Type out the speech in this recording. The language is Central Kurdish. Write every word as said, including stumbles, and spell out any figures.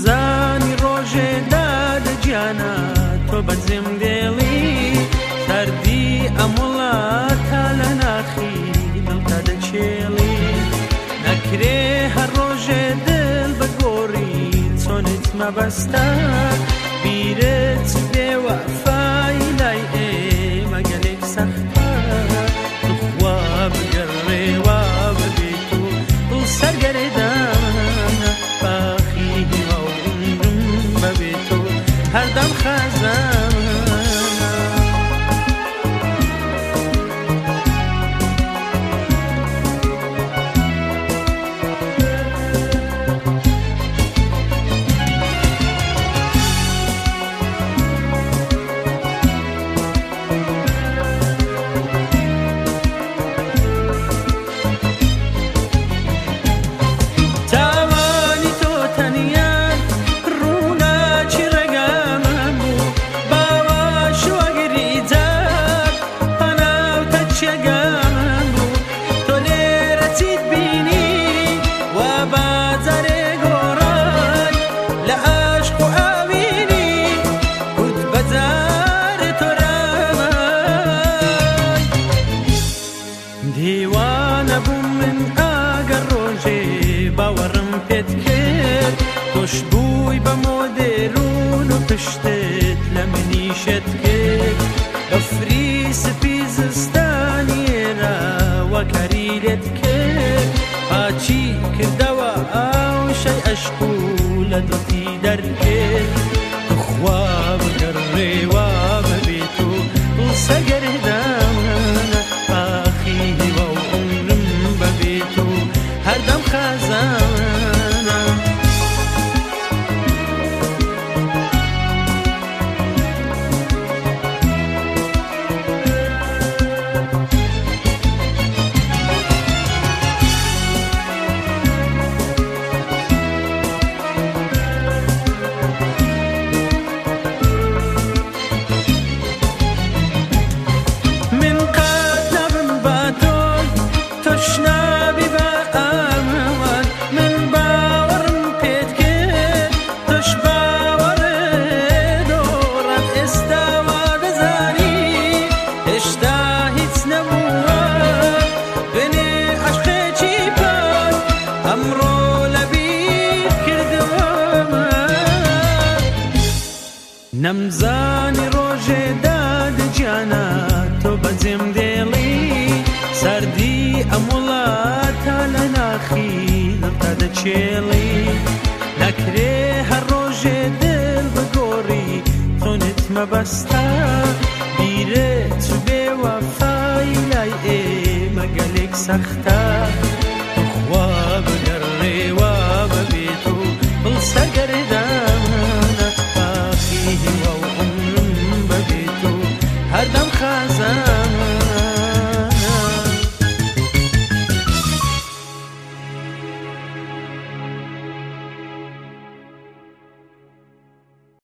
نەمزانی ڕۆژێ دادە گیانە تۆ بەجێم دێڵی سەردی ئەم وڵاتە لە ناخی دڵتا دەچێڵی نەکرێ هەر ڕۆژێ دڵ بە گۆڕی چۆنت مەبەستە بیرت بێوەفای لای ئێمە گەلێک سەختە توخوا بگەڕێوە ببێت و دڵ سەرگەرێدانە باخی هیوا و عمرم ببێت و هەردەم خەزانە دیوانە بووم من ئاگەر ڕۆژێ باوەڕم پێت کرد تۆش بووی بە مۆدێرون و پشتت لە منیشت کرد بەفری سپی زستانی ئێرە وەکاری لێت کرد پاچی کردەوە ئاوشەی عەشق و لە دڵی دەرکرد توخوا بگەڕێوە ببێت و دڵ سەرگەردانە باخی هیوا و عمرم ببێت و هەردەم خەزانە نەمزانی ڕۆژێ دادە گیانە تۆ بەجێم دێڵی سەردی ئەم وڵاتە لە ناخی دڵتا دەچێڵی نەکرێ هەر ڕۆژێ دڵ بە گۆڕی چۆنت مەبەستە بیرت و بێوەفای لای ئێمە گەلێک سەختە توخوا بگەڕێوە ببێت و دڵ سەرگەردانە باخی هیوا و عمرم ببێت و هەردەم خەزانە